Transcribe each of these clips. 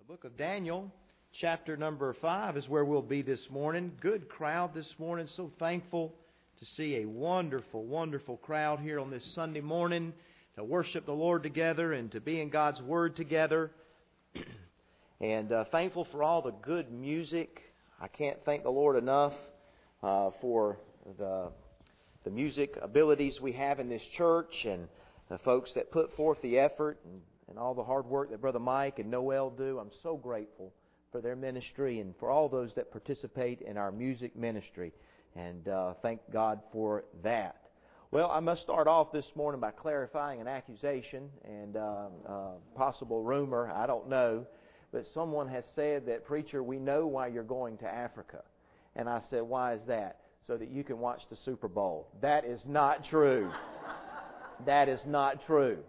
Book of Daniel, chapter number 5 is where we'll be this morning. Good crowd this morning. So thankful to see a wonderful, wonderful crowd here on this Sunday morning to worship the Lord together and to be in God's Word together. And thankful for all the good music. I can't thank the Lord enough for the music abilities we have in this church and the folks that put forth the effort and all the hard work that Brother Mike and Noel do. I'm so grateful for their ministry and for all those that participate in our music ministry. And thank God for that. Well, I must start off this morning by clarifying an accusation and possible rumor. I don't know. But someone has said that, "Preacher, we know why you're going to Africa." And I said, "Why is that?" "So that you can watch the Super Bowl." That is not true. That is not true.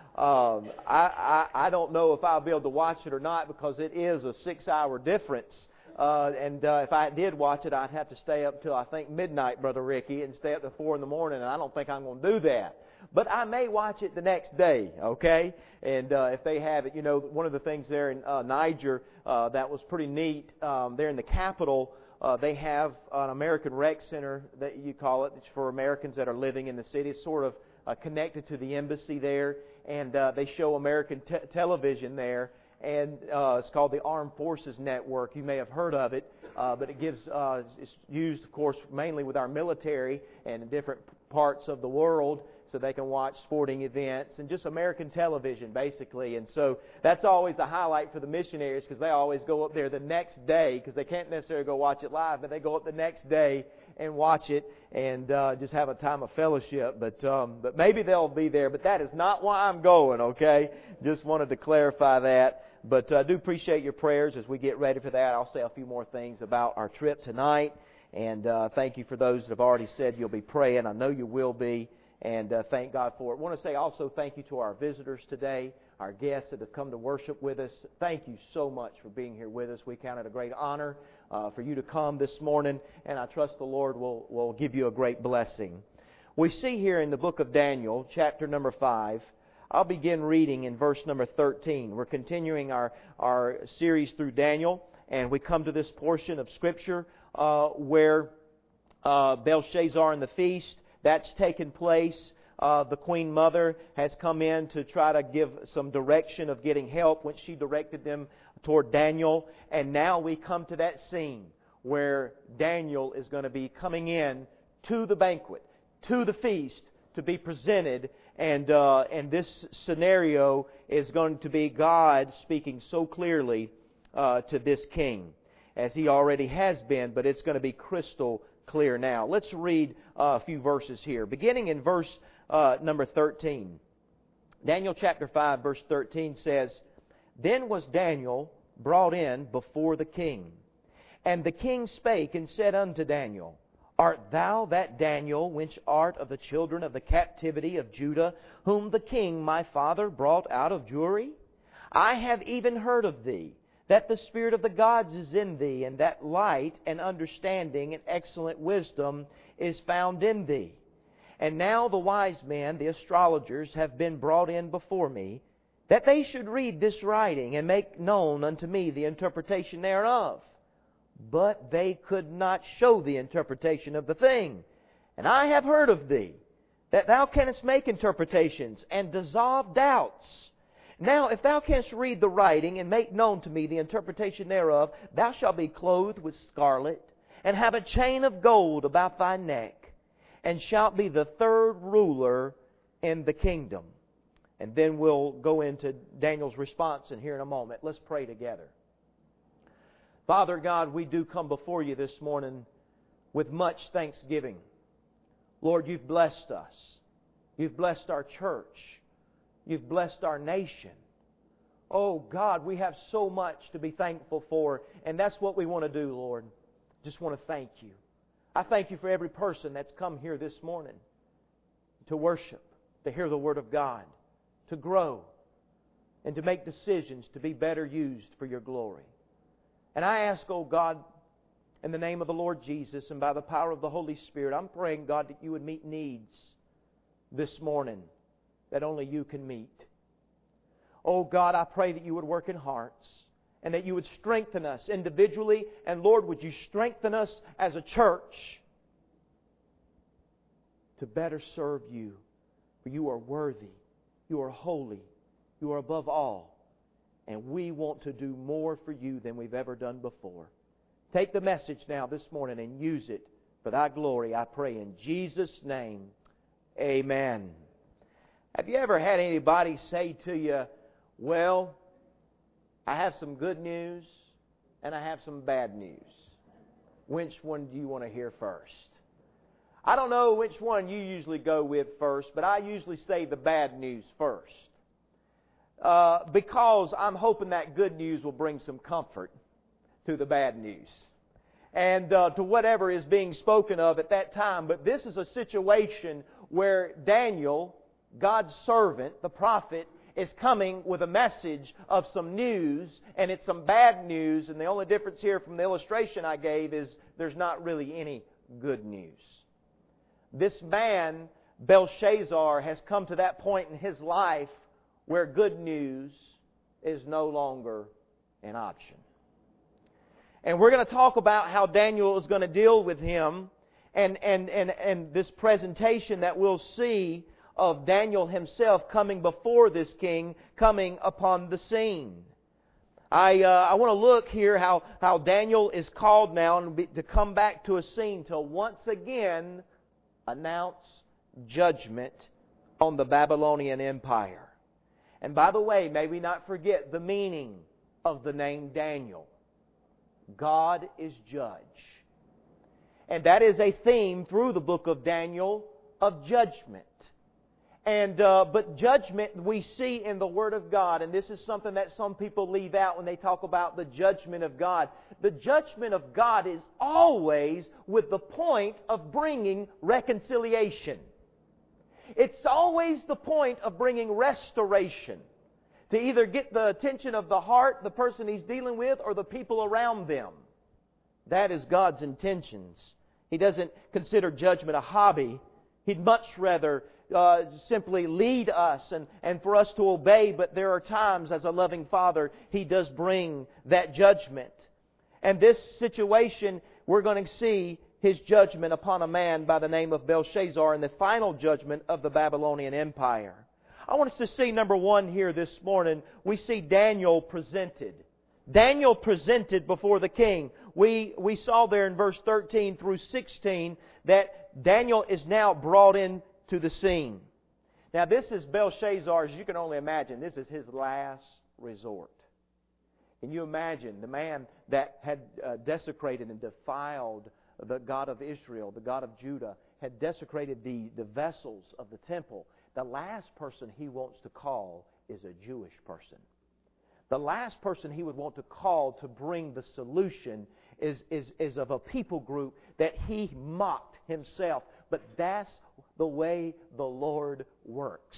I don't know if I'll be able to watch it or not because it is a 6-hour difference. And if I did watch it, I'd have to stay up till I think midnight, Brother Ricky, and stay up to 4 in the morning, and I don't think I'm going to do that. But I may watch it the next day, okay? And if they have it, you know, one of the things there in Niger that was pretty neat, there in the capital, they have an American Rec Center, that you call it, it's for Americans that are living in the city. It's sort of connected to the embassy there, and they show American television there, and it's called the Armed Forces Network. You may have heard of it, but it gives it's used, of course, mainly with our military and in different parts of the world, so they can watch sporting events and just American television, basically. And so that's always the highlight for the missionaries, because they always go up there the next day, because they can't necessarily go watch it live, but they go up the next day and watch it and just have a time of fellowship. But maybe they'll be there. But that is not why I'm going, okay? Just wanted to clarify that. But I do appreciate your prayers as we get ready for that. I'll say a few more things about our trip tonight. And thank you for those that have already said you'll be praying. I know you will be. And thank God for it. I want to say also thank you to our visitors today, our guests that have come to worship with us. Thank you so much for being here with us. We count it a great honor for you to come this morning, and I trust the Lord will give you a great blessing. We see here in the book of Daniel, chapter number 5, I'll begin reading in verse number 13. We're continuing our series through Daniel, and we come to this portion of Scripture where Belshazzar and the feast, that's taken place. The Queen Mother has come in to try to give some direction of getting help when she directed them toward Daniel. And now we come to that scene where Daniel is going to be coming in to the banquet, to the feast, to be presented. And this scenario is going to be God speaking so clearly to this king, as He already has been, but it's going to be crystal clear now. Let's read a few verses here. Beginning in verse number 13. Daniel chapter 5 verse 13 says, "Then was Daniel brought in before the king. And the king spake and said unto Daniel, Art thou that Daniel which art of the children of the captivity of Judah, whom the king my father brought out of Jewry? I have even heard of thee, that the Spirit of the gods is in thee, and that light and understanding and excellent wisdom is found in thee. And now the wise men, the astrologers, have been brought in before me, that they should read this writing and make known unto me the interpretation thereof. But they could not show the interpretation of the thing. And I have heard of thee, that thou canst make interpretations and dissolve doubts. Now, if thou canst read the writing and make known to me the interpretation thereof, thou shalt be clothed with scarlet, and have a chain of gold about thy neck, and shalt be the third ruler in the kingdom." And then we'll go into Daniel's response in here in a moment. Let's pray together. Father God, we do come before you this morning with much thanksgiving. Lord, you've blessed us. You've blessed our church. You've blessed our nation. Oh God, we have so much to be thankful for, and that's what we want to do, Lord. Just want to thank you. I thank you for every person that's come here this morning to worship, to hear the Word of God, to grow, and to make decisions to be better used for your glory. And I ask, oh God, in the name of the Lord Jesus and by the power of the Holy Spirit, I'm praying, God, that you would meet needs this morning that only you can meet. Oh God, I pray that you would work in hearts and that You would strengthen us individually. And Lord, would You strengthen us as a church to better serve You. For You are worthy. You are holy. You are above all. And we want to do more for You than we've ever done before. Take the message now this morning and use it for Thy glory, I pray in Jesus' name. Amen. Have you ever had anybody say to you, well, I have some good news and I have some bad news. Which one do you want to hear first? I don't know which one you usually go with first, but I usually say the bad news first. Because I'm hoping that good news will bring some comfort to the bad news. And to whatever is being spoken of at that time. But this is a situation where Daniel, God's servant, the prophet, is coming with a message of some news, and it's some bad news, and the only difference here from the illustration I gave is there's not really any good news. This man, Belshazzar, has come to that point in his life where good news is no longer an option. And we're going to talk about how Daniel is going to deal with him, and this presentation that we'll see of Daniel himself coming before this king, coming upon the scene. I want to look here how Daniel is called now to come back to a scene to once again announce judgment on the Babylonian Empire. And by the way, may we not forget the meaning of the name Daniel. God is judge. And that is a theme through the book of Daniel of judgment. And but judgment we see in the Word of God, and this is something that some people leave out when they talk about the judgment of God. The judgment of God is always with the point of bringing reconciliation. It's always the point of bringing restoration. To either get the attention of the heart, the person He's dealing with, or the people around them. That is God's intentions. He doesn't consider judgment a hobby. He'd much rather simply lead us and for us to obey, but there are times as a loving Father He does bring that judgment. And this situation, we're going to see His judgment upon a man by the name of Belshazzar and the final judgment of the Babylonian Empire. I want us to see number one here this morning. We see Daniel presented. Daniel presented before the king. We saw there in verse 13 through 16 that Daniel is now brought into the scene. Now this is Belshazzar, as you can only imagine, this is his last resort. Can you imagine the man that had desecrated and defiled the God of Israel, the God of Judah, had desecrated the vessels of the temple. The last person he wants to call is a Jewish person. The last person he would want to call to bring the solution is of a people group that he mocked himself. But that's the way the Lord works.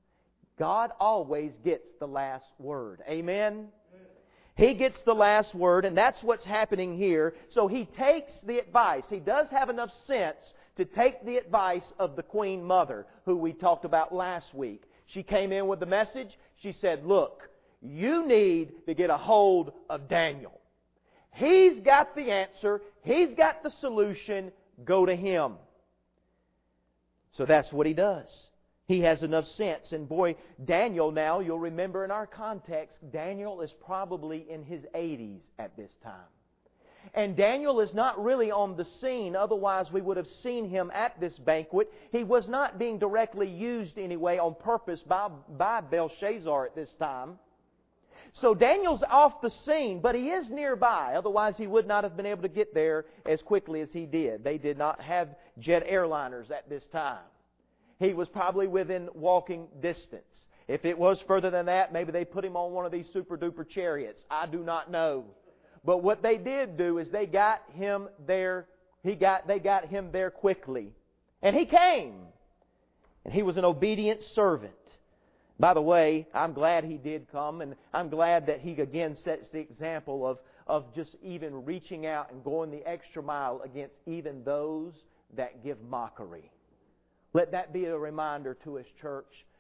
God always gets the last word. Amen? He gets the last word, and that's what's happening here. So he takes the advice. He does have enough sense to take the advice of the Queen Mother, who we talked about last week. She came in with the message. She said, look, you need to get a hold of Daniel. He's got the answer. He's got the solution. Go to him. So that's what he does. He has enough sense. And boy, Daniel now, you'll remember in our context, Daniel is probably in his 80s at this time. And Daniel is not really on the scene, otherwise we would have seen him at this banquet. He was not being directly used anyway on purpose by Belshazzar at this time. So Daniel's off the scene, but he is nearby. Otherwise he would not have been able to get there as quickly as he did. They did not have jet airliners at this time. He was probably within walking distance. If it was further than that, maybe they put him on one of these super duper chariots. I do not know. But what they did do is they got him there. They got him there quickly. And he came. And he was an obedient servant. By the way, I'm glad he did come, and I'm glad that he again sets the example of just even reaching out and going the extra mile against even those that give mockery. Let that be a reminder to His church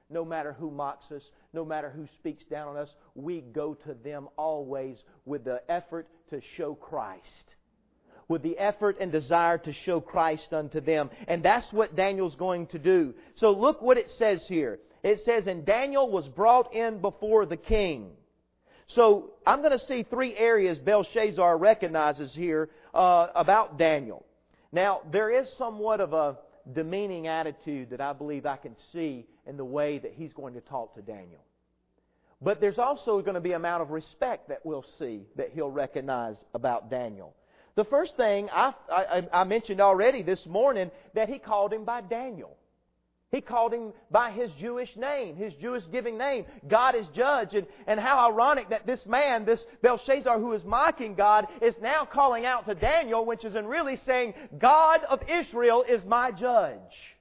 no matter who mocks us, no matter who speaks down on us, we go to them always with the effort to show Christ. With the effort and desire to show Christ unto them. And that's what Daniel's going to do. So look what it says here. It says, and Daniel was brought in before the king. So I'm going to see three areas Belshazzar recognizes here about Daniel. Now, there is somewhat of a demeaning attitude that I believe I can see in the way that he's going to talk to Daniel. But there's also going to be an amount of respect that we'll see that he'll recognize about Daniel. The first thing I mentioned already this morning, that he called him by Daniel. He called him by his Jewish name, his Jewish giving name. God is judge. And how ironic that this man, this Belshazzar who is mocking God, is now calling out to Daniel, which is in really saying, God of Israel is my judge.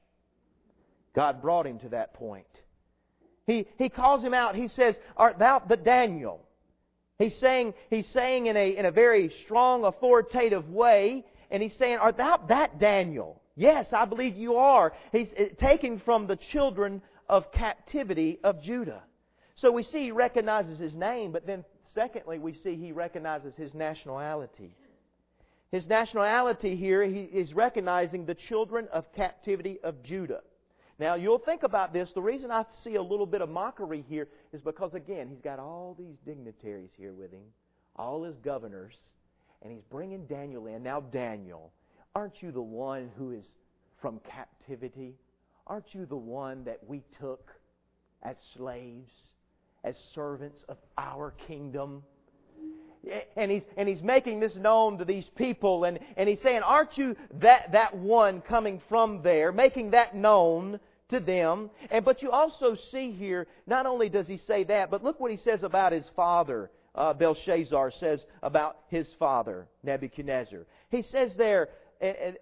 God brought him to that point. He calls him out. He says, art thou the Daniel? He's saying in a very strong, authoritative way, and he's saying, art thou that Daniel? Yes, I believe you are. He's taken from the children of captivity of Judah. So we see he recognizes his name, but then secondly, we see he recognizes his nationality. His nationality here, he is recognizing the children of captivity of Judah. Now, you'll think about this. The reason I see a little bit of mockery here is because, again, he's got all these dignitaries here with him, all his governors, and he's bringing Daniel in. Now, Daniel, aren't you the one who is from captivity? Aren't you the one that we took as slaves, as servants of our kingdom? And he's making this known to these people, and he's saying, aren't you that one coming from there, making that known to them? But you also see here, not only does he say that, but look what he says about his father. Belshazzar says about his father, Nebuchadnezzar. He says there at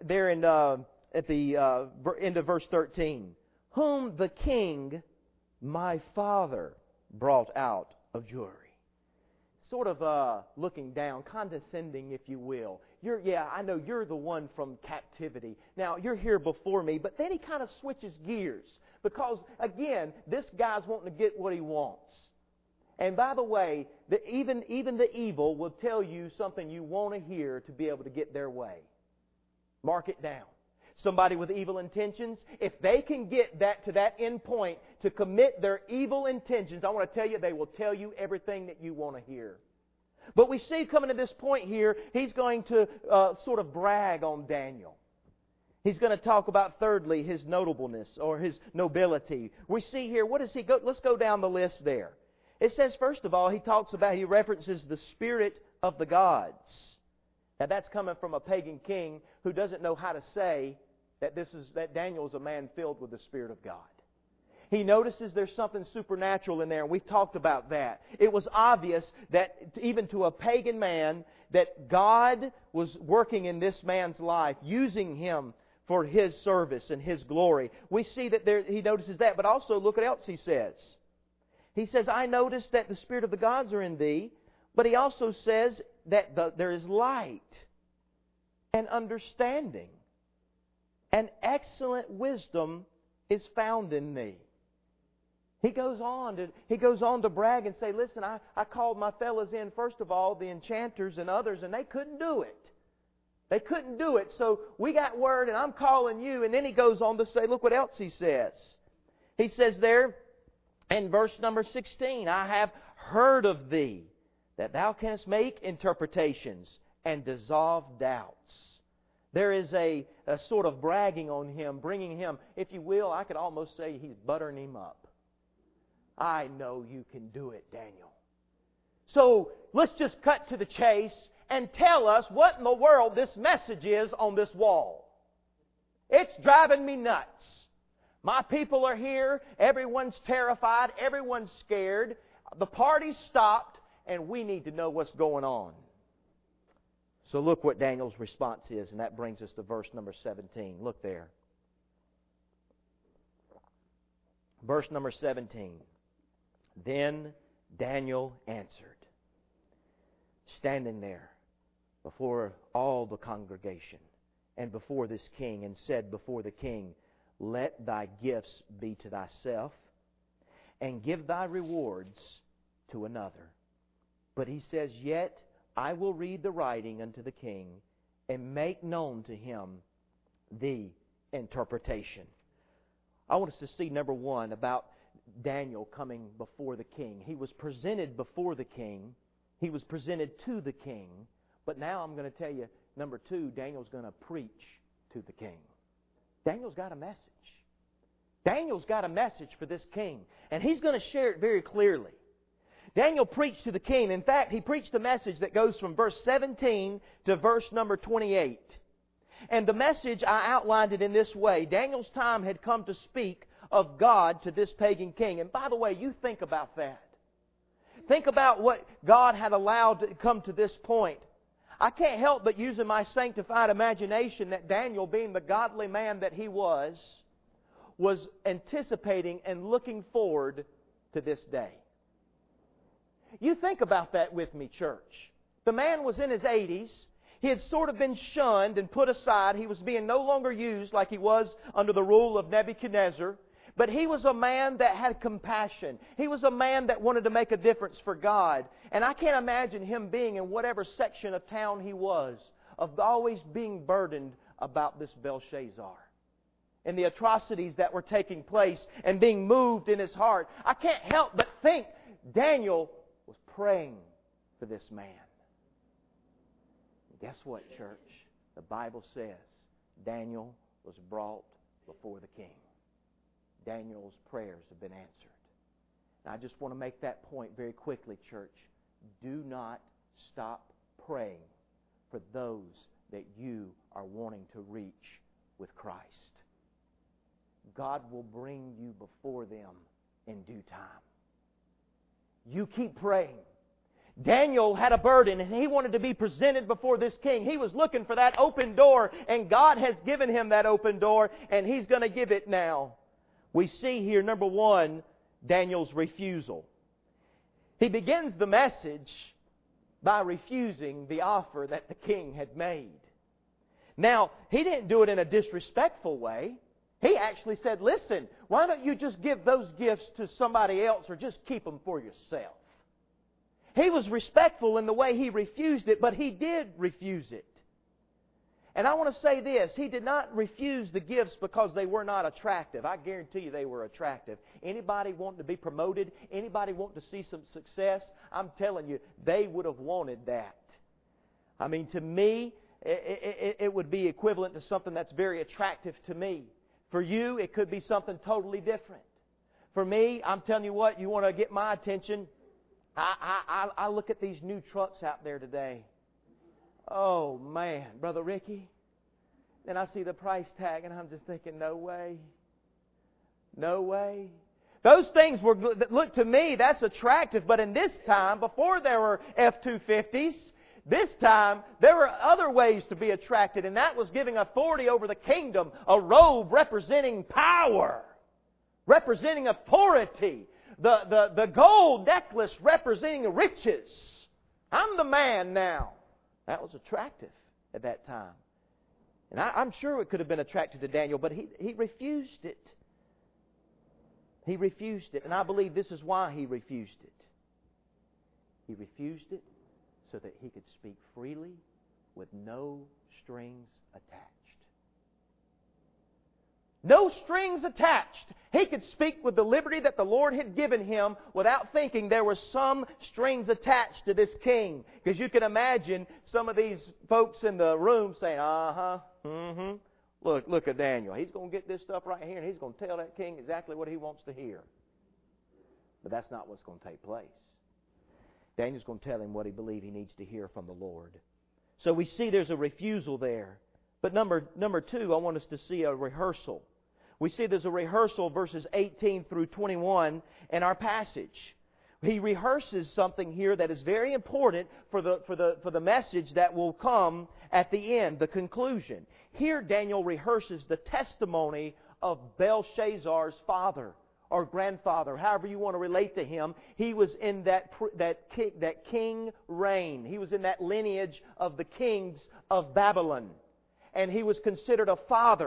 the end of verse 13, whom the king, my father, brought out of Jewry. Sort of looking down, condescending, if you will. I know you're the one from captivity. Now, you're here before me. But then he kind of switches gears. Because, again, this guy's wanting to get what he wants. And by the way, even the evil will tell you something you want to hear to be able to get their way. Mark it down. Somebody with evil intentions, if they can get that to that end point to commit their evil intentions, I want to tell you, they will tell you everything that you want to hear. But we see coming to this point here, he's going to sort of brag on Daniel. He's going to talk about, thirdly, his notableness or his nobility. We see here, what does he go? Let's go down the list there. It says, first of all, he references the spirit of the gods. Now that's coming from a pagan king who doesn't know how to say that Daniel is a man filled with the Spirit of God. He notices there's something supernatural in there, and we've talked about that. It was obvious that even to a pagan man, that God was working in this man's life, using him for His service and His glory. We see that he notices that, but also look what else he says. He says, I notice that the Spirit of the gods are in thee, but he also says that there is light and understanding and excellent wisdom is found in thee. He goes on to brag and say, listen, I called my fellas in, first of all, the enchanters and others, and they couldn't do it. They couldn't do it, so we got word, and I'm calling you. And then he goes on to say, look what else he says. He says there in verse number 16, I have heard of thee, that thou canst make interpretations and dissolve doubts. There is a sort of bragging on him, bringing him, if you will, I could almost say he's buttering him up. I know you can do it, Daniel. So let's just cut to the chase and tell us what in the world this message is on this wall. It's driving me nuts. My people are here. Everyone's terrified. Everyone's scared. The party's stopped, and we need to know what's going on. So look what Daniel's response is, and that brings us to verse number 17. Look there. Verse number 17. Then Daniel answered, standing there before all the congregation and before this king, and said before the king, let thy gifts be to thyself, and give thy rewards to another. But he says, Yet I will read the writing unto the king, and make known to him the interpretation. I want us to see, number one, about Daniel coming before the king. He was presented before the king. He was presented to the king. But now I'm going to tell you, number two, Daniel's going to preach to the king. Daniel's got a message. Daniel's got a message for this king. And he's going to share it very clearly. Daniel preached to the king. In fact, he preached a message that goes from verse 17 to verse number 28. And the message, I outlined it in this way. Daniel's time had come to speak of God to this pagan king. And by the way, you think about that. Think about what God had allowed to come to this point. I can't help but using my sanctified imagination that Daniel, being the godly man that he was anticipating and looking forward to this day. You think about that with me, church. The man was in his 80s. He had sort of been shunned and put aside. He was being no longer used like he was under the rule of Nebuchadnezzar. But he was a man that had compassion. He was a man that wanted to make a difference for God. And I can't imagine him being in whatever section of town he was, of always being burdened about this Belshazzar and the atrocities that were taking place and being moved in his heart. I can't help but think Daniel was praying for this man. And guess what, church? The Bible says Daniel was brought before the king. Daniel's prayers have been answered. And I just want to make that point very quickly, church. Do not stop praying for those that you are wanting to reach with Christ. God will bring you before them in due time. You keep praying. Daniel had a burden and he wanted to be presented before this king. He was looking for that open door, and God has given him that open door, and He's going to give it now. We see here, number one, Daniel's refusal. He begins the message by refusing the offer that the king had made. Now, he didn't do it in a disrespectful way. He actually said, listen, why don't you just give those gifts to somebody else or just keep them for yourself? He was respectful in the way he refused it, but he did refuse it. And I want to say this, he did not refuse the gifts because they were not attractive. I guarantee you they were attractive. Anybody wanting to be promoted, anybody wanting to see some success, I'm telling you, they would have wanted that. I mean, to me, it would be equivalent to something that's very attractive to me. For you, it could be something totally different. For me, I'm telling you what, you want to get my attention, I look at these new trucks out there today. Oh, man, Brother Ricky. Then I see the price tag and I'm just thinking, no way. No way. Those things look to me, that's attractive. But in this time, before there were F-250s, this time there were other ways to be attracted. And that was giving authority over the kingdom. A robe representing power. Representing authority. The gold necklace representing riches. I'm the man now. That was attractive at that time. And I'm sure it could have been attractive to Daniel, but he refused it. He refused it. And I believe this is why he refused it. He refused it so that he could speak freely with no strings attached. No strings attached. He could speak with the liberty that the Lord had given him without thinking there were some strings attached to this king. Because you can imagine some of these folks in the room saying, Look at Daniel. He's going to get this stuff right here and he's going to tell that king exactly what he wants to hear. But that's not what's going to take place. Daniel's going to tell him what he believes he needs to hear from the Lord. So we see there's a refusal there. But number two, I want us to see a rehearsal. We see there's a rehearsal, verses 18 through 21 in our passage. He rehearses something here that is very important for the message that will come at the end, the conclusion. Here Daniel rehearses the testimony of Belshazzar's father or grandfather, however you want to relate to him. He was in that king reign. He was in that lineage of the kings of Babylon. And he was considered a father.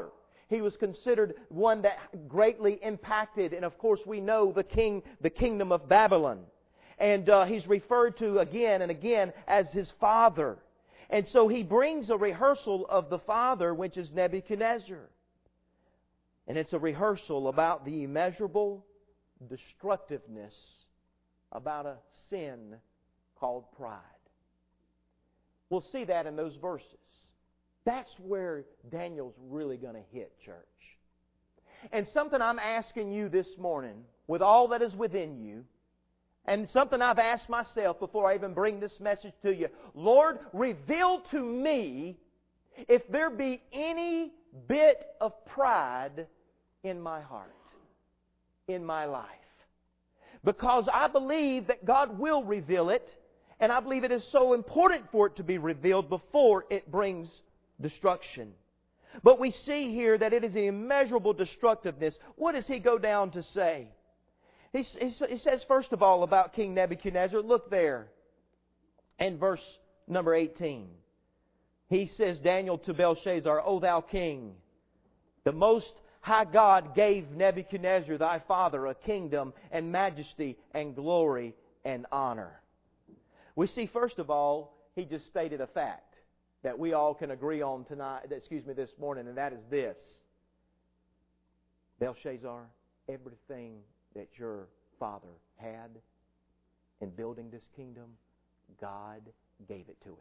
He was considered one that greatly impacted, and of course we know the kingdom of Babylon. And he's referred to again and again as his father. And so he brings a rehearsal of the father, which is Nebuchadnezzar. And it's a rehearsal about the immeasurable destructiveness about a sin called pride. We'll see that in those verses. That's where Daniel's really going to hit, church. And something I'm asking you this morning, with all that is within you, and something I've asked myself before I even bring this message to you, Lord, reveal to me if there be any bit of pride in my heart, in my life. Because I believe that God will reveal it, and I believe it is so important for it to be revealed before it brings destruction. But we see here that it is an immeasurable destructiveness. What does he go down to say? He says, first of all, about King Nebuchadnezzar. Look there in verse number 18. He says, Daniel to Belshazzar, O thou king, the most high God gave Nebuchadnezzar thy father a kingdom and majesty and glory and honor. We see, first of all, he just stated a fact that we all can agree on this morning, and that is this. Belshazzar, everything that your father had in building this kingdom, God gave it to him.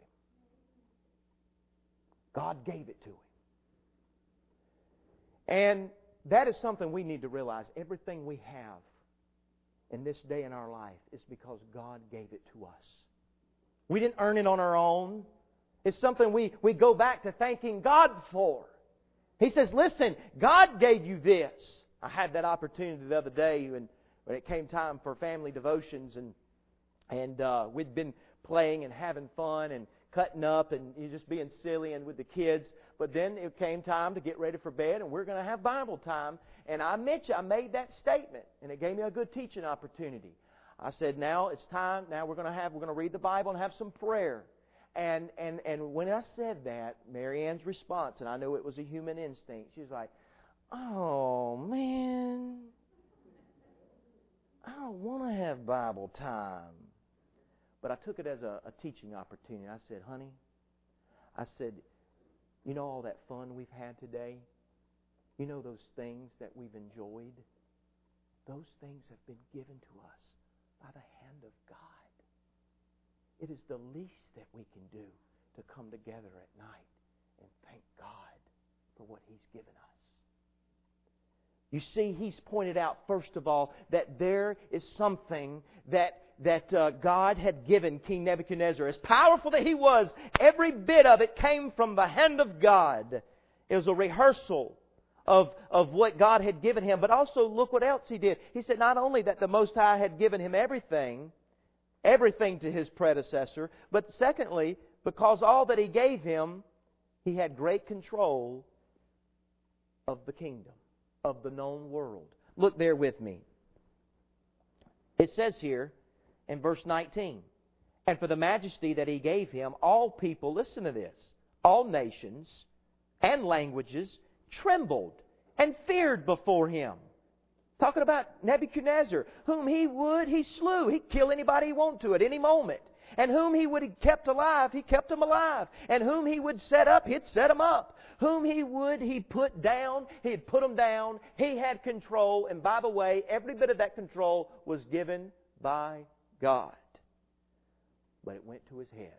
God gave it to him. And that is something we need to realize. Everything we have in this day in our life is because God gave it to us. We didn't earn it on our own. It's something we go back to thanking God for. He says, listen, God gave you this. I had that opportunity the other day when it came time for family devotions, and we'd been playing and having fun and cutting up and just being silly and with the kids. But then it came time to get ready for bed, and we're going to have Bible time. And I made that statement, and it gave me a good teaching opportunity. I said, now it's time. Now we're going to read the Bible and have some prayer. And when I said that, Mary Ann's response, and I knew it was a human instinct, she was like, "Oh man, I don't want to have Bible time." But I took it as a teaching opportunity. I said, "Honey," I said, "you know all that fun we've had today? You know those things that we've enjoyed? Those things have been given to us by the hand of God. It is the least that we can do to come together at night and thank God for what He's given us." You see, he's pointed out, first of all, that there is something that God had given King Nebuchadnezzar. As powerful that he was, every bit of it came from the hand of God. It was a rehearsal of what God had given him. But also, look what else he did. He said not only that the Most High had given him everything to his predecessor, but secondly, because all that He gave him, he had great control of the kingdom, of the known world. Look there with me. It says here in verse 19, "And for the majesty that He gave him, all people," listen to this, "all nations and languages trembled and feared before him." Talking about Nebuchadnezzar, whom he would, he slew. He'd kill anybody he wanted to at any moment. And whom he would have kept alive, he kept them alive. And whom he would set up, he'd set them up. Whom he would, he'd put down, he'd put them down. He had control. And by the way, every bit of that control was given by God. But it went to his head.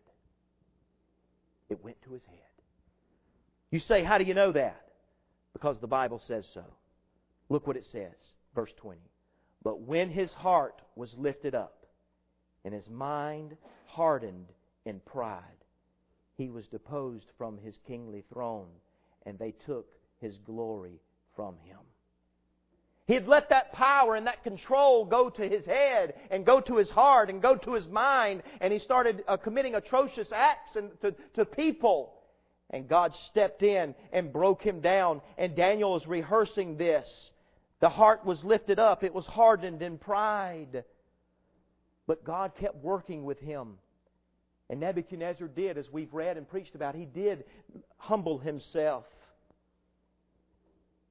It went to his head. You say, how do you know that? Because the Bible says so. Look what it says. Verse 20. "But when his heart was lifted up, and his mind hardened in pride, he was deposed from his kingly throne, and they took his glory from him." He had let that power and that control go to his head and go to his heart and go to his mind, and he started committing atrocious acts to people. And God stepped in and broke him down, and Daniel is rehearsing this. The heart was lifted up. It was hardened in pride. But God kept working with him. And Nebuchadnezzar did, as we've read and preached about, he did humble himself.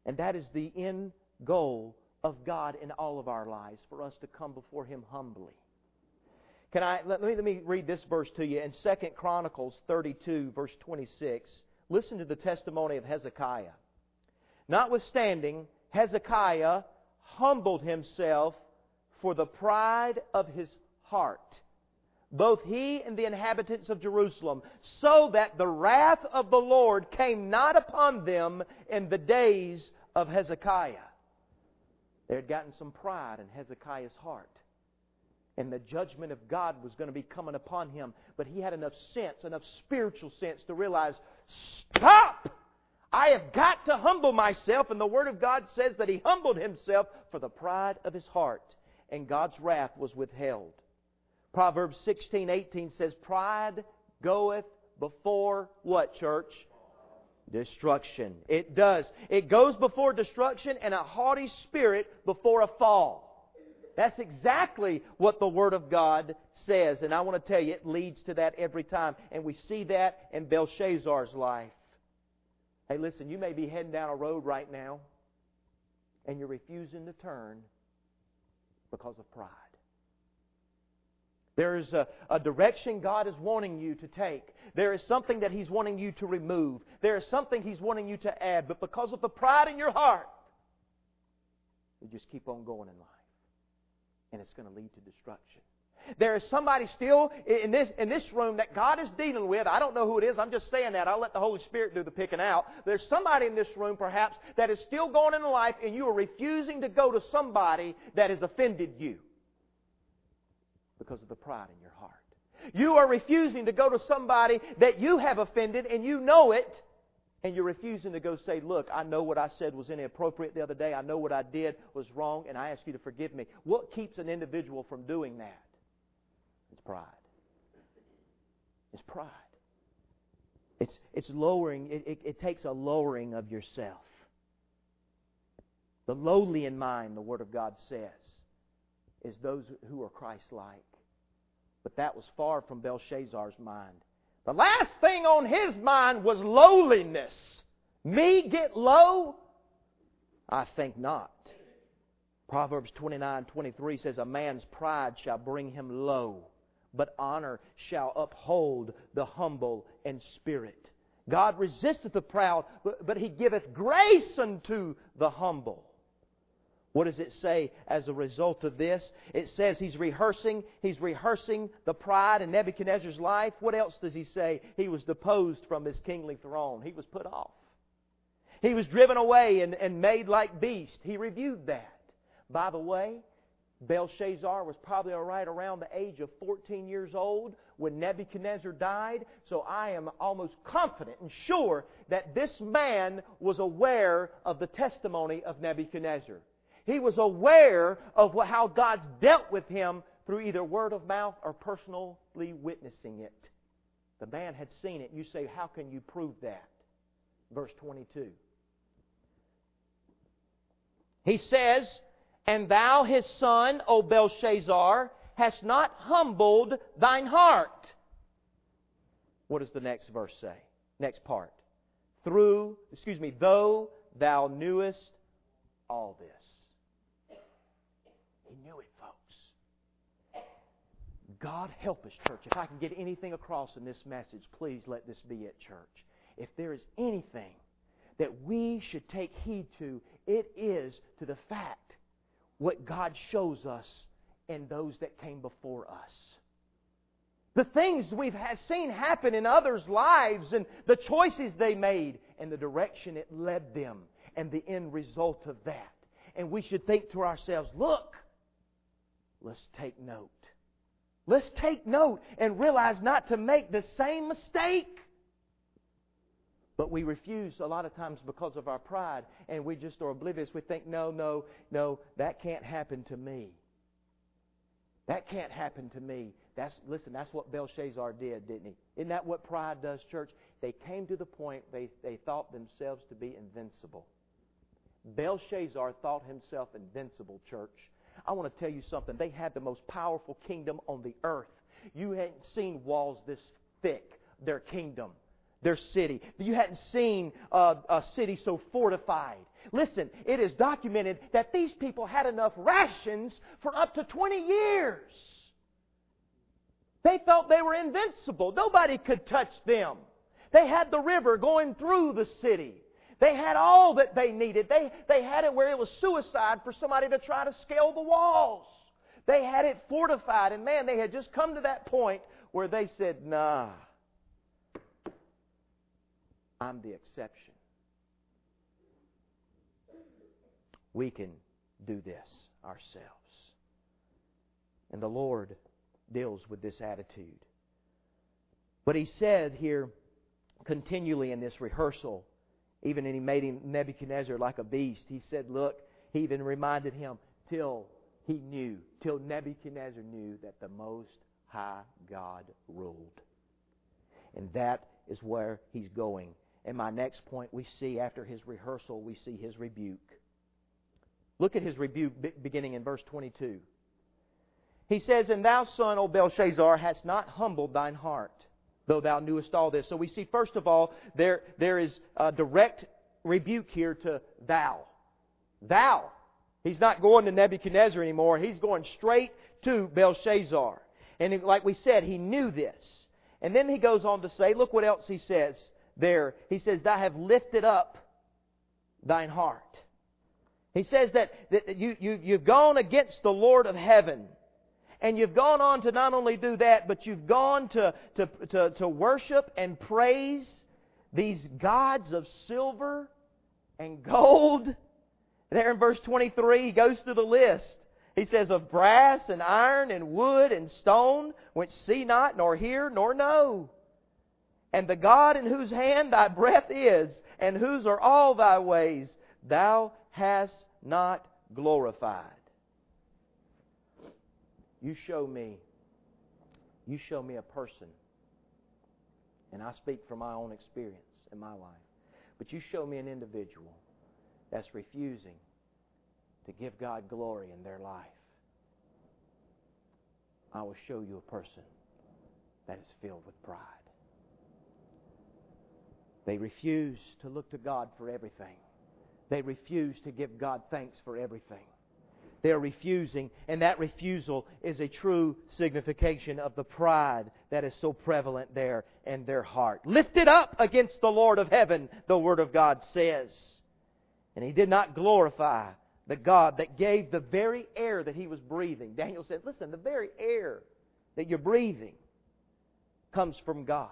And that is the end goal of God in all of our lives, for us to come before Him humbly. Let me read this verse to you in 2 Chronicles 32, verse 26. Listen to the testimony of Hezekiah. Notwithstanding, Hezekiah humbled himself for the pride of his heart, both he and the inhabitants of Jerusalem, so that the wrath of the Lord came not upon them in the days of Hezekiah. There had gotten some pride in Hezekiah's heart, and the judgment of God was going to be coming upon him. But he had enough sense, enough spiritual sense to realize, stop! I have got to humble myself. And the Word of God says that he humbled himself for the pride of his heart, and God's wrath was withheld. Proverbs 16:18 says, pride goeth before what, church? Destruction. It does. It goes before destruction, and a haughty spirit before a fall. That's exactly what the Word of God says. And I want to tell you, it leads to that every time. And we see that in Belshazzar's life. Hey, listen, you may be heading down a road right now, and you're refusing to turn because of pride. There is a direction God is wanting you to take. There is something that He's wanting you to remove. There is something He's wanting you to add. But because of the pride in your heart, you just keep on going in life. And it's going to lead to destruction. There is somebody still in this room that God is dealing with. I don't know who it is. I'm just saying that. I'll let the Holy Spirit do the picking out. There's somebody in this room perhaps that is still going in life, and you are refusing to go to somebody that has offended you because of the pride in your heart. You are refusing to go to somebody that you have offended, and you know it, and you're refusing to go say, look, I know what I said was inappropriate the other day. I know what I did was wrong, and I ask you to forgive me. What keeps an individual from doing that? It's pride. It's pride. It's lowering. It takes a lowering of yourself. The lowly in mind, the Word of God says, is those who are Christ-like. But that was far from Belshazzar's mind. The last thing on his mind was lowliness. Me get low? I think not. Proverbs 29:23 says, a man's pride shall bring him low, but honor shall uphold the humble in spirit. God resisteth the proud, but He giveth grace unto the humble. What does it say as a result of this? It says he's rehearsing the pride in Nebuchadnezzar's life. What else does he say? He was deposed from his kingly throne. He was put off. He was driven away and made like beast. He reviewed that. By the way, Belshazzar was probably right around the age of 14 years old when Nebuchadnezzar died. So I am almost confident and sure that this man was aware of the testimony of Nebuchadnezzar. He was aware of how God's dealt with him through either word of mouth or personally witnessing it. The man had seen it. You say, how can you prove that? Verse 22. He says, and thou his son, O Belshazzar, hast not humbled thine heart. What does the next verse say? Next part. Though thou knewest all this. He knew it, folks. God help us, church. If I can get anything across in this message, please let this be it, church. If there is anything that we should take heed to, it is to the fact what God shows us in those that came before us. The things we've seen happen in others' lives and the choices they made and the direction it led them and the end result of that. And we should think to ourselves, look, let's take note. Let's take note and realize not to make the same mistake. But we refuse a lot of times because of our pride, and we just are oblivious. We think, no, that can't happen to me. That can't happen to me. That's what Belshazzar did, didn't he? Isn't that what pride does, church? They came to the point they thought themselves to be invincible. Belshazzar thought himself invincible, church. I want to tell you something. They had the most powerful kingdom on the earth. You hadn't seen walls this thick, their kingdom. their city. You hadn't seen a city so fortified. Listen, it is documented that these people had enough rations for up to 20 years. They felt they were invincible. Nobody could touch them. They had the river going through the city. They had all that they needed. They had it where it was suicide for somebody to try to scale the walls. They had it fortified. And man, they had just come to that point where they said, nah, I'm the exception. We can do this ourselves. And the Lord deals with this attitude. But He said here continually in this rehearsal, even when He made him Nebuchadnezzar like a beast, He said, look, He even reminded him till Nebuchadnezzar knew that the Most High God ruled. And that is where he's going. And my next point, we see after his rehearsal, we see his rebuke. Look at his rebuke beginning in verse 22. He says, And thou, son, O Belshazzar, hast not humbled thine heart, though thou knewest all this. So we see, first of all, there is a direct rebuke here to thou. Thou. He's not going to Nebuchadnezzar anymore. He's going straight to Belshazzar. And like we said, he knew this. And then he goes on to say, look what else he says there. He says, Thou have lifted up thine heart. He says that you've gone against the Lord of heaven. And you've gone on to not only do that, but you've gone to worship and praise these gods of silver and gold. There in verse 23, he goes through the list. He says, Of brass and iron and wood and stone, which see not, nor hear, nor know. And the God in whose hand thy breath is, and whose are all thy ways, thou hast not glorified. You show me a person, and I speak from my own experience in my life, but you show me an individual that's refusing to give God glory in their life. I will show you a person that is filled with pride. They refuse to look to God for everything. They refuse to give God thanks for everything. They're refusing, and that refusal is a true signification of the pride that is so prevalent there in their heart. Lifted up against the Lord of heaven, the Word of God says. And he did not glorify the God that gave the very air that he was breathing. Daniel said, listen, the very air that you're breathing comes from God.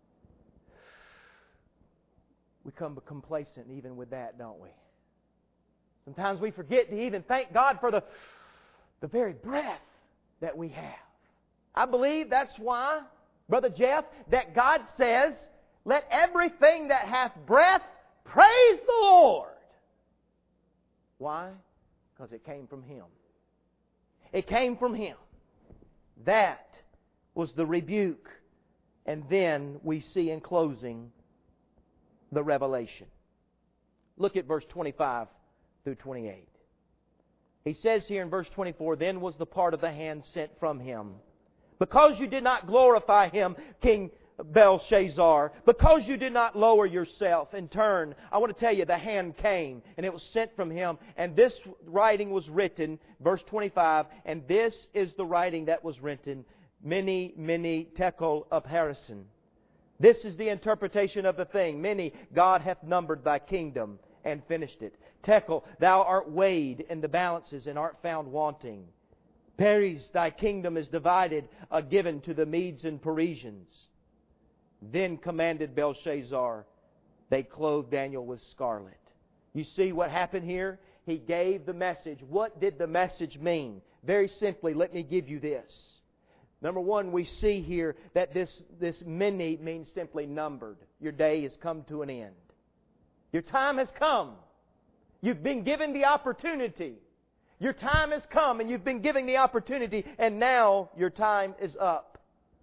We become complacent even with that, don't we? Sometimes we forget to even thank God for the very breath that we have. I believe that's why, Brother Jeff, that God says, let everything that hath breath praise the Lord. Why? Because it came from Him. It came from Him. That was the rebuke. And then we see in closing the revelation. Look at verse 25 through 28. He says here in verse 24, Then was the part of the hand sent from him. Because you did not glorify him, King Belshazzar, because you did not lower yourself in turn, I want to tell you, the hand came and it was sent from him, and this writing was written, verse 25, and this is the writing that was written, many tekel upharsin. This is the interpretation of the thing. Many, God hath numbered thy kingdom and finished it. Tekel, thou art weighed in the balances and art found wanting. Peres, thy kingdom is divided, given to the Medes and Parisians. Then commanded Belshazzar, they clothed Daniel with scarlet. You see what happened here? He gave the message. What did the message mean? Very simply, let me give you this. Number one, we see here that this many means simply numbered. Your day has come to an end. Your time has come. You've been given the opportunity. Your time has come and you've been given the opportunity, and now your time is up.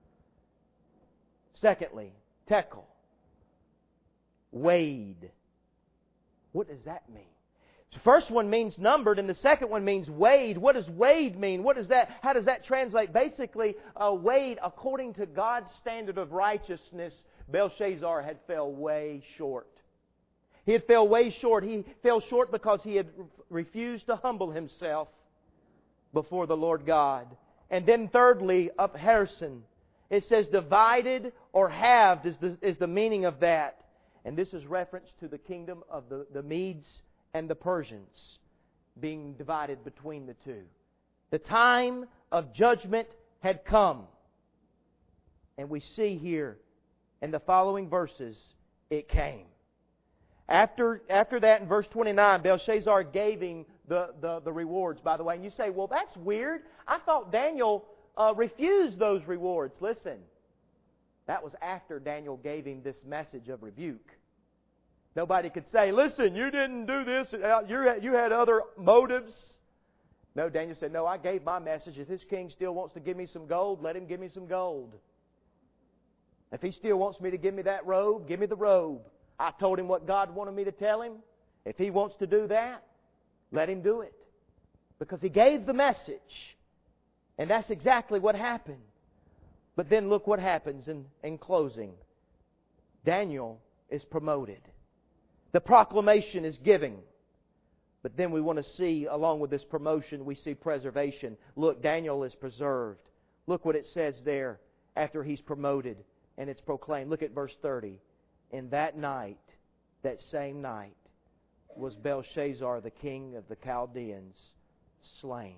Secondly, tekel. Weighed. What does that mean? The first one means numbered, and the second one means weighed. What does weighed mean? What does that? How does that translate? Basically, weighed according to God's standard of righteousness. Belshazzar had fell way short. He had fell way short. He fell short because he had refused to humble himself before the Lord God. And then thirdly, upharsin. It says divided or halved is the meaning of that. And this is reference to the kingdom of the Medes and the Persians being divided between the two. The time of judgment had come. And we see here in the following verses, it came. After that, in verse 29, Belshazzar gave him the rewards, by the way. And you say, well, that's weird. I thought Daniel refused those rewards. Listen, that was after Daniel gave him this message of rebuke. Nobody could say, listen, you didn't do this. You had other motives. No, Daniel said, no, I gave my message. If this king still wants to give me some gold, let him give me some gold. If he still wants me to give me that robe, give me the robe. I told him what God wanted me to tell him. If he wants to do that, let him do it. Because he gave the message. And that's exactly what happened. But then look what happens in closing. Daniel is promoted. The proclamation is given. But then we want to see, along with this promotion, we see preservation. Look, Daniel is preserved. Look what it says there after he's promoted and it's proclaimed. Look at verse 30. In that night, that same night, was Belshazzar, the king of the Chaldeans, slain.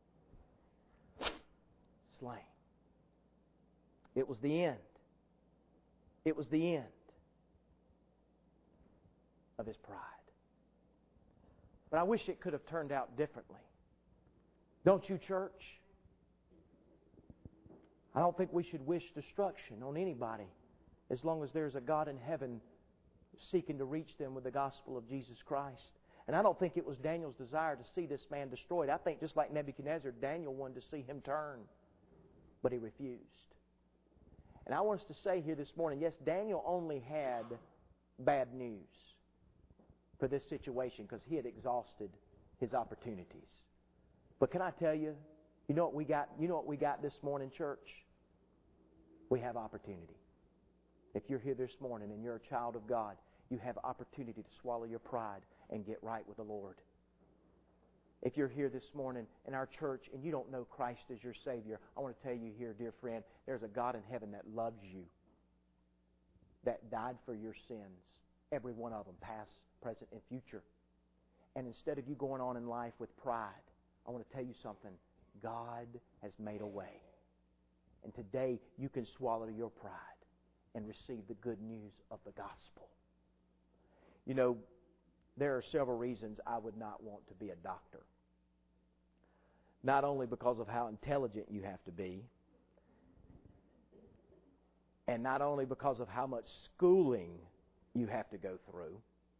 Slain. It was the end. It was the end of his pride. But I wish it could have turned out differently. Don't you, church? I don't think we should wish destruction on anybody as long as there's a God in heaven seeking to reach them with the gospel of Jesus Christ. And I don't think it was Daniel's desire to see this man destroyed. I think just like Nebuchadnezzar, Daniel wanted to see him turn. But he refused. And I want us to say here this morning, yes, Daniel only had bad news for this situation because he had exhausted his opportunities. But can I tell you, you know what we got? You know what we got this morning, church? We have opportunity. If you're here this morning and you're a child of God, you have opportunity to swallow your pride and get right with the Lord. If you're here this morning in our church and you don't know Christ as your Savior, I want to tell you here, dear friend, there's a God in heaven that loves you, that died for your sins, every one of them, past, present, and future. And instead of you going on in life with pride, I want to tell you something. God has made a way. And today you can swallow your pride and receive the good news of the gospel. You know, there are several reasons I would not want to be a doctor. Not only because of how intelligent you have to be, and not only because of how much schooling you have to go through,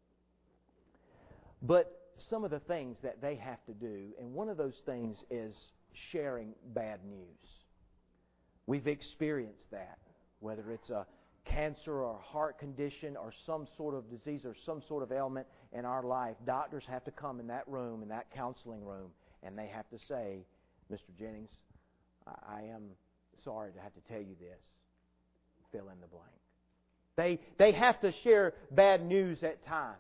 but some of the things that they have to do, and one of those things is sharing bad news. We've experienced that, whether it's a cancer or a heart condition or some sort of disease or some sort of ailment in our life. Doctors have to come in that room, in that counseling room, and they have to say, Mr. Jennings, I am sorry to have to tell you this. Fill in the blank. They have to share bad news at times.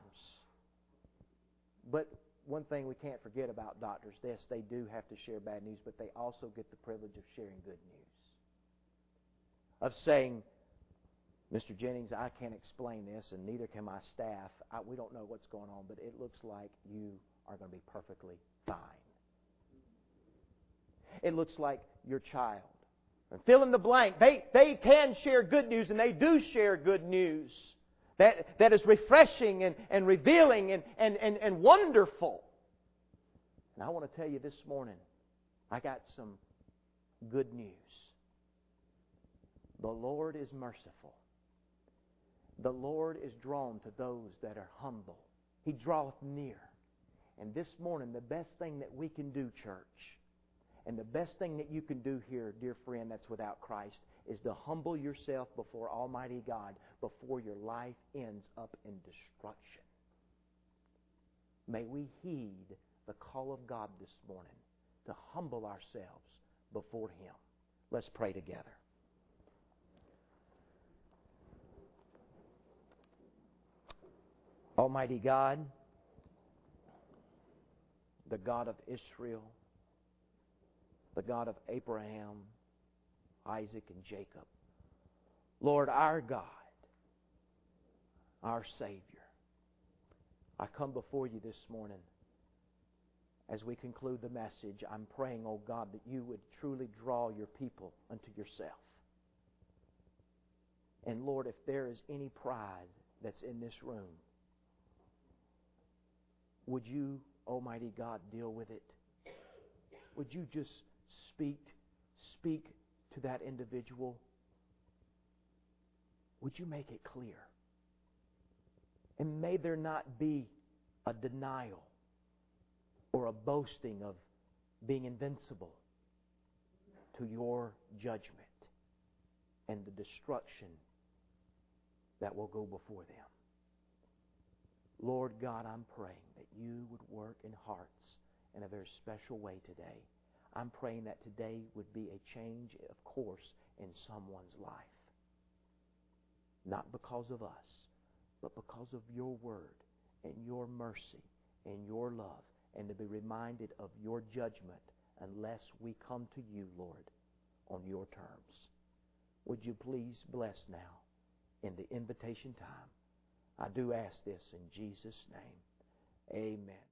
But one thing we can't forget about doctors, yes, they do have to share bad news, but they also get the privilege of sharing good news. Of saying, Mr. Jennings, I can't explain this, and neither can my staff. We don't know what's going on, but it looks like you are going to be perfectly fine. It looks like your child. Fill in the blank. They can share good news, and they do share good news that is refreshing and revealing and wonderful. And I want to tell you this morning, I got some good news. The Lord is merciful. The Lord is drawn to those that are humble. He draweth near. And this morning, the best thing that we can do, church, and the best thing that you can do here, dear friend, that's without Christ, is to humble yourself before Almighty God before your life ends up in destruction. May we heed the call of God this morning to humble ourselves before Him. Let's pray together. Almighty God, the God of Israel, the God of Abraham, Isaac, and Jacob, Lord, our God, our Savior, I come before you this morning. As we conclude the message, I'm praying, oh God, that you would truly draw your people unto yourself. And Lord, if there is any pride that's in this room, would you, Almighty God, deal with it? Would you just speak to that individual? Would you make it clear? And may there not be a denial or a boasting of being invincible to your judgment and the destruction that will go before them. Lord God, I'm praying that you would work in hearts in a very special way today. I'm praying that today would be a change of course in someone's life. Not because of us, but because of your word and your mercy and your love, and to be reminded of your judgment unless we come to you, Lord, on your terms. Would you please bless now in the invitation time? I do ask this in Jesus' name. Amen.